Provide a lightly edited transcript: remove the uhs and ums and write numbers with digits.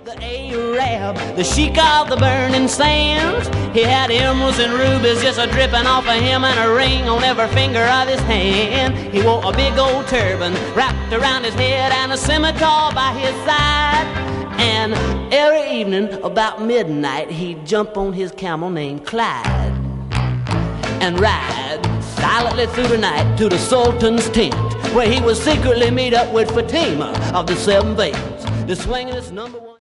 The Arab, the sheik of the burning sands. He had emeralds and rubies just a-dripping off of him, and a ring on every finger of his hand. He wore a big old turban wrapped around his head and a scimitar by his side. And every evening about midnight he'd jump on his camel named Clyde and ride silently through the night to the Sultan's tent, where he would secretly meet up with Fatima of the Seven Veils, the swingin'est #1